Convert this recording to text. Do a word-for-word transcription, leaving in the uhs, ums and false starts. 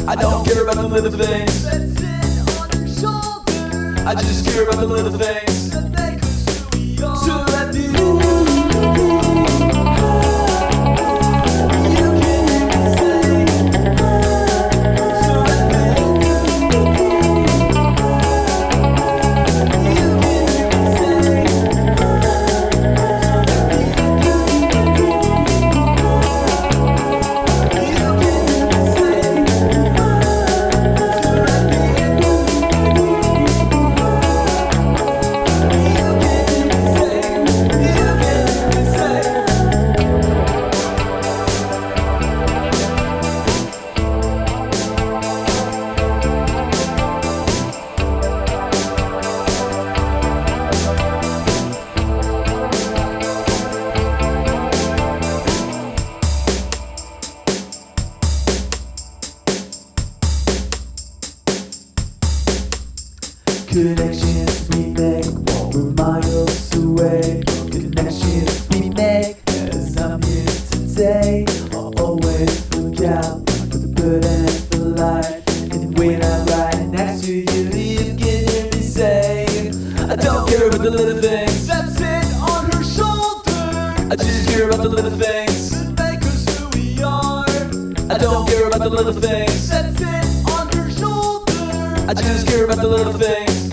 I don't care about the little things that sit on your shoulder. I just care about the little things that make us who we are. So let me Connections we make, we're miles away. Connections we make, as I'm here today. I'll always look out for the good and the light. And when I'm right next to you, you can hear me say, I don't care about the little things that sit on her shoulder. I just care about the little things that make us who we are. I don't care about the little things that sit on her shoulder. I just care about the little things